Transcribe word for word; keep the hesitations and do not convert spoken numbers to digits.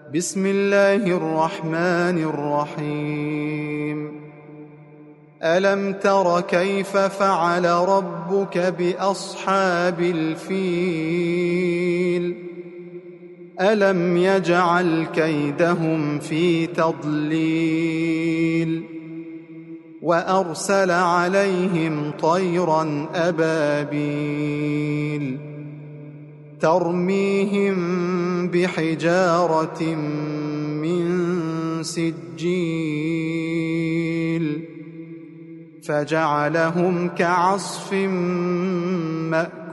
بسم الله الرحمن الرحيم ألم تر كيف فعل ربك بأصحاب الفيل ألم يجعل كيدهم في تضليل وأرسل عليهم طيرا أبابيل ترميهم بحجارة من سجيل فجعلهم كعصف مأكول